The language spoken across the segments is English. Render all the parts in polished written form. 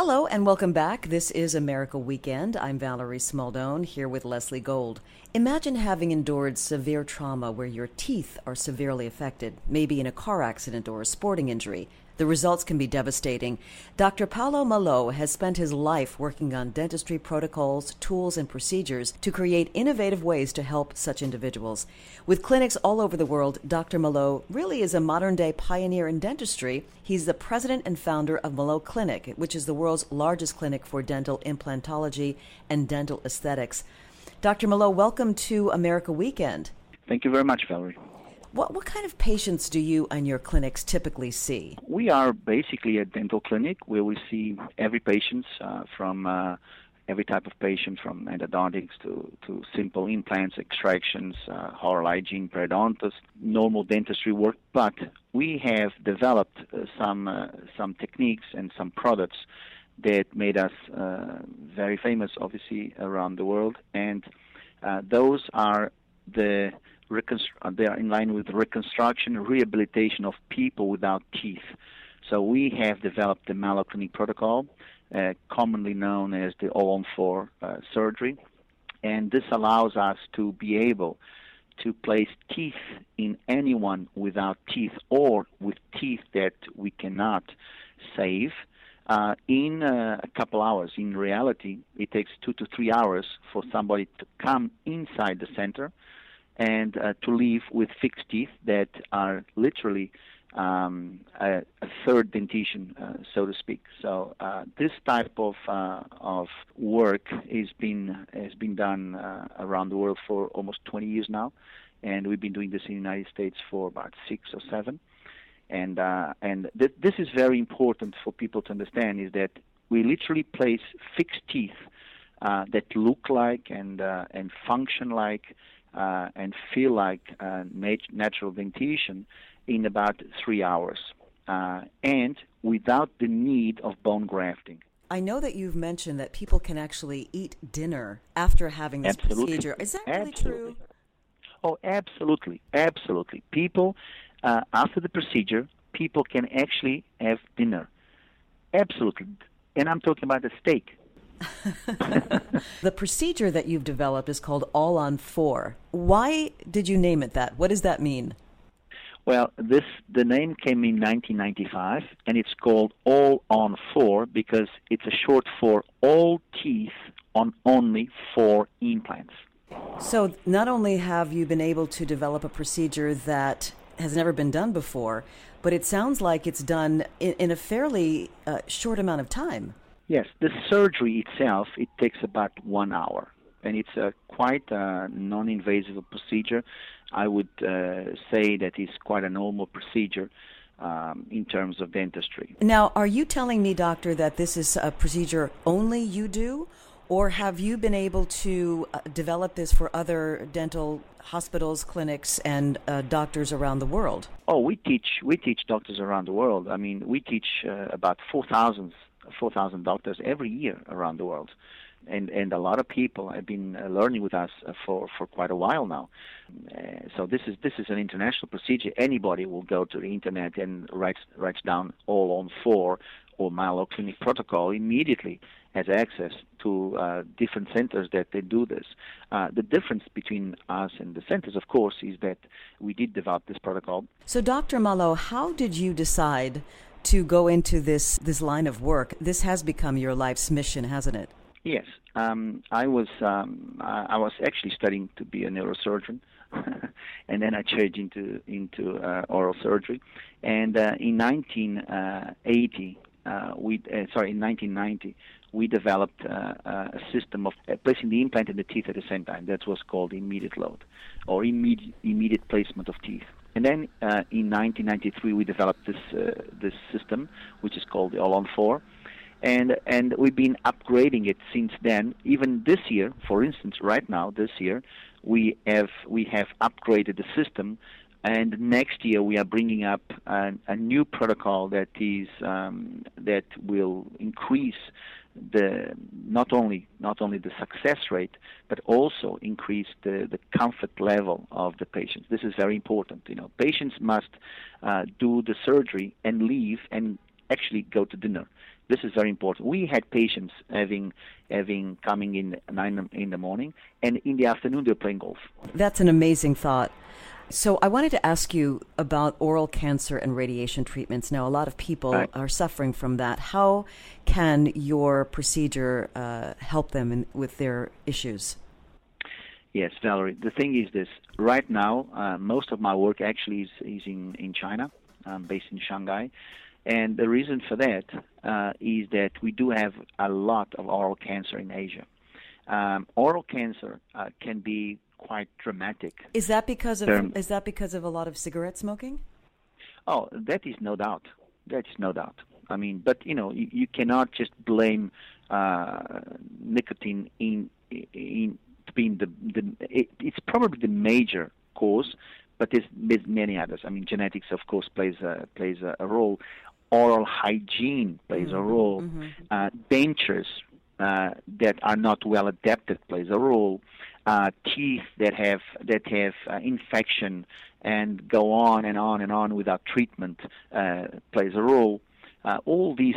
Hello and welcome back. This is America Weekend. I'm Valerie Smaldone here with Leslie Gold. Imagine having endured severe trauma where your teeth are severely affected, maybe in a car accident or a sporting injury. The results can be devastating. Dr. Paulo Malo has spent his life working on dentistry protocols, tools, and procedures to create innovative ways to help such individuals. With clinics all over the world, Dr. Malo really is a modern-day pioneer in dentistry. He's the president and founder of Malo Clinic, which is the world's largest clinic for dental implantology and dental aesthetics. Dr. Malo, welcome to America Weekend. Thank you very much, Valerie. What kind of patients do you and your clinics typically see? We are basically a dental clinic where we see every patient from every type of patient, from endodontics to simple implants, extractions, oral hygiene, periodontists, normal dentistry work. But we have developed some techniques and some products that made us very famous, obviously, around the world. And those are they are in line with reconstruction, rehabilitation of people without teeth. So we have developed the Malo Clinic protocol, commonly known as the All-on-4 surgery, and this allows us to be able to place teeth in anyone without teeth or with teeth that we cannot save in a couple hours. In reality, it takes 2 to 3 hours for somebody to come inside the center and to leave with fixed teeth that are literally a third dentition, so to speak. So this type of work has been done around the world for almost 20 years now, and we've been doing this in the United States for about 6 or 7. And this is very important for people to understand, is that we literally place fixed teeth that look like and function like and feel like natural dentition in about 3 hours, and without the need of bone grafting. I know that you've mentioned that people can actually eat dinner after having this procedure. Is that really true? Oh, absolutely. Absolutely. People, after the procedure, people can actually have dinner. Absolutely. And I'm talking about a steak. The procedure that you've developed is called All-on-4. Why did you name it that? What does that mean? Well, the name came in 1995, and it's called All-on-4 because it's a short for all teeth on only 4 implants. So not only have you been able to develop a procedure that has never been done before, but it sounds like it's done in a fairly short amount of time. Yes, the surgery itself, it takes about 1 hour, and it's quite a non-invasive procedure. I would say that it's quite a normal procedure in terms of dentistry. Now, are you telling me, doctor, that this is a procedure only you do, or have you been able to develop this for other dental hospitals, clinics, and doctors around the world? Oh, we teach doctors around the world. I mean, we teach about 4,000 doctors every year around the world. And a lot of people have been learning with us for quite a while now. So this is an international procedure. Anybody will go to the internet and writes down All-on-4 or Malo Clinic protocol, immediately has access to different centers that they do this. The difference between us and the centers, of course, is that we did develop this protocol. So, Dr. Malo, how did you decide to go into this line of work? This has become your life's mission, hasn't it? Yes, I was actually studying to be a neurosurgeon, and then I changed into oral surgery. And in 1990, we developed a system of placing the implant in the teeth at the same time. That was called immediate load, or immediate placement of teeth. And then in 1993, we developed this system, which is called the All-on-4. And we've been upgrading it since then. Even this year, for instance, right now, this year, we have upgraded the system, and next year we are bringing up a new protocol that will increase not only the success rate, but also increase the comfort level of the patients. This is very important. Patients must do the surgery and leave and actually go to dinner. This is very important. We had patients having coming in 9 in the morning, and in the afternoon they're playing golf. That's an amazing thought. So I wanted to ask you about oral cancer and radiation treatments. Now, a lot of people are suffering from that. How can your procedure help them with their issues? Yes, Valerie. The thing is this. Right now, most of my work actually is in China. I'm based in Shanghai. And the reason for that is that we do have a lot of oral cancer in Asia. Oral cancer can be quite dramatic. Is that because of a lot of cigarette smoking? Oh, that is no doubt. That is no doubt. I mean, but you cannot just blame nicotine in being it's probably the major cause, but there's many others. I mean, genetics, of course, plays a role. Oral hygiene plays a role. Dentures that are not well adapted plays a role. Teeth that have infection and go on and on and on without treatment plays a role. All these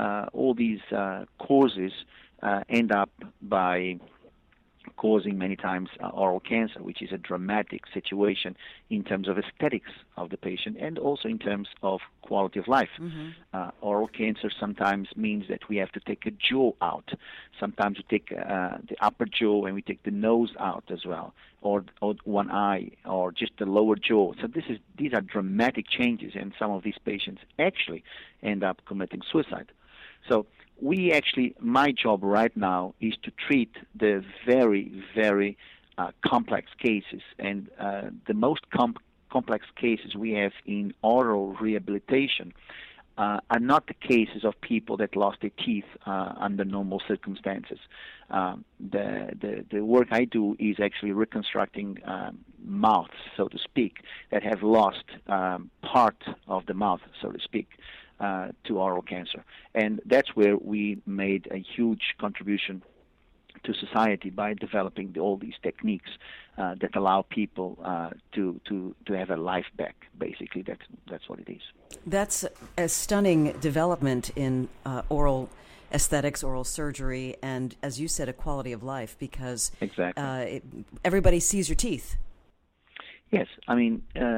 causes end up by causing many times oral cancer, which is a dramatic situation in terms of aesthetics of the patient and also in terms of quality of life. Oral cancer sometimes means that we have to take a jaw out. Sometimes we take the upper jaw and we take the nose out as well, or one eye, or just the lower jaw. So these are dramatic changes, and some of these patients actually end up committing suicide. So my job right now is to treat the very, very complex cases, and the most complex cases we have in oral rehabilitation are not the cases of people that lost their teeth under normal circumstances. The work I do is actually reconstructing mouths, so to speak, that have lost part of the mouth, so to speak, to oral cancer. And that's where we made a huge contribution to society by developing all these techniques that allow people to have a life back. Basically, that's what it is. That's a stunning development in oral aesthetics, oral surgery, and, as you said, a quality of life, because exactly. Everybody sees your teeth. Yes, I mean,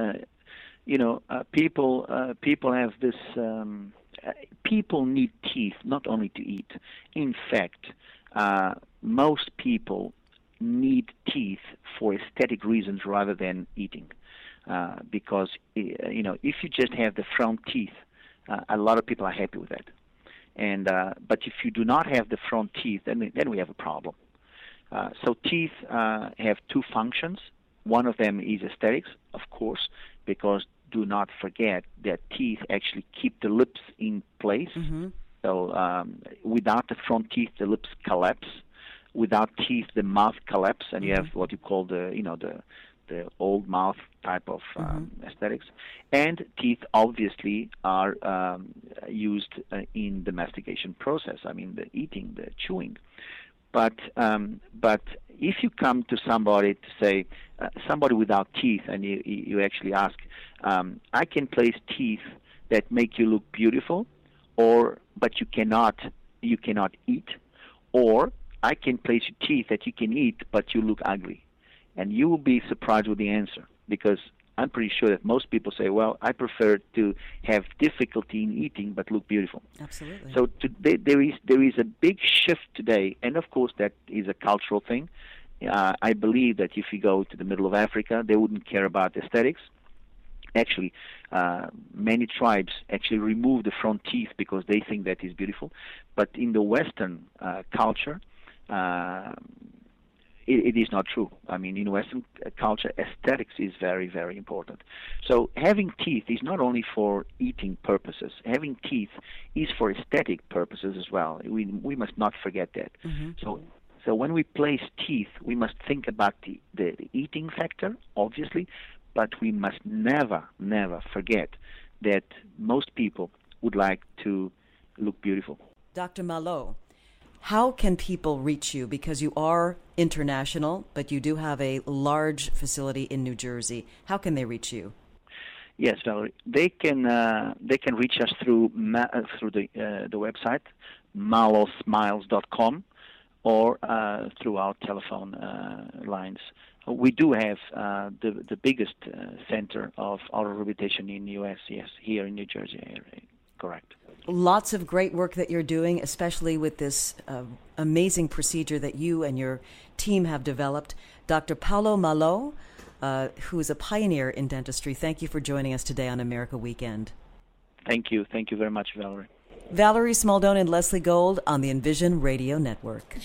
people have this. People need teeth not only to eat. In fact, most people need teeth for aesthetic reasons rather than eating, because if you just have the front teeth, a lot of people are happy with that. And but if you do not have the front teeth, then we have a problem. So teeth have two functions. One of them is aesthetics, of course, because do not forget that teeth actually keep the lips in place. So without the front teeth, the lips collapse. Without teeth, the mouth collapses, and you have what you call the old mouth type of aesthetics. And teeth obviously are used in the mastication process. I mean, the eating, the chewing. But if you come to somebody to say, somebody without teeth, and you actually ask, I can place teeth that make you look beautiful, but you cannot eat, or I can place teeth that you can eat but you look ugly, and you will be surprised with the answer, because I'm pretty sure that most people say, well, I prefer to have difficulty in eating but look beautiful. Absolutely. So today, there is a big shift today, and of course that is a cultural thing. I believe that if you go to the middle of Africa, they wouldn't care about aesthetics. Actually, many tribes actually remove the front teeth because they think that is beautiful. But in the Western culture, it is not true. I mean, in Western culture, aesthetics is very, very important. So having teeth is not only for eating purposes. Having teeth is for aesthetic purposes as well. We must not forget that. So when we place teeth, we must think about the eating factor, obviously, but we must never, never forget that most people would like to look beautiful. Dr. Malo, how can people reach you? Because you are international, but you do have a large facility in New Jersey. How can they reach you? Yes, Valerie. They can reach us through the website malosmiles.com or through our telephone lines. We do have the biggest center of auto rehabilitation in the U.S. Yes, here in New Jersey area. Correct. Lots of great work that you're doing, especially with this amazing procedure that you and your team have developed. Dr. Paulo Malo, who is a pioneer in dentistry, thank you for joining us today on America Weekend. Thank you. Thank you very much, Valerie. Valerie Smaldone and Leslie Gold on the Envision Radio Network.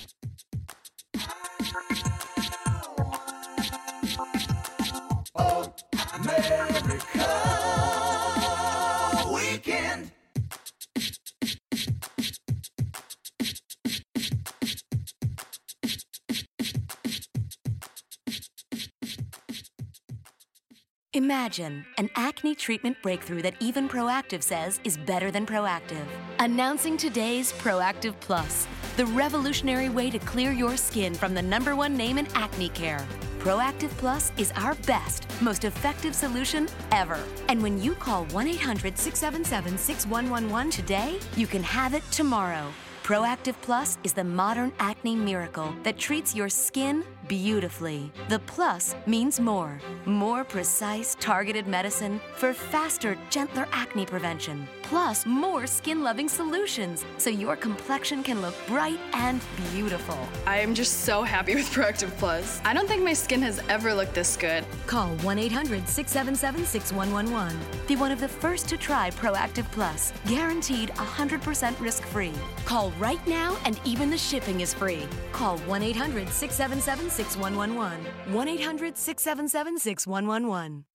America Weekend. Imagine an acne treatment breakthrough that even Proactiv says is better than Proactiv. Announcing today's Proactiv Plus, the revolutionary way to clear your skin from the #1 name in acne care. Proactiv Plus is our best, most effective solution ever. And when you call 1-800-677-6111 today, you can have it tomorrow. Proactiv Plus is the modern acne miracle that treats your skin beautifully. The plus means more. More precise, targeted medicine for faster, gentler acne prevention. Plus more skin-loving solutions so your complexion can look bright and beautiful. I am just so happy with Proactiv Plus. I don't think my skin has ever looked this good. Call 1-800-677-6111. Be one of the first to try Proactiv Plus. Guaranteed 100% risk-free. Call right now and even the shipping is free. Call 1-800-677-6111. 1-800-677-6111.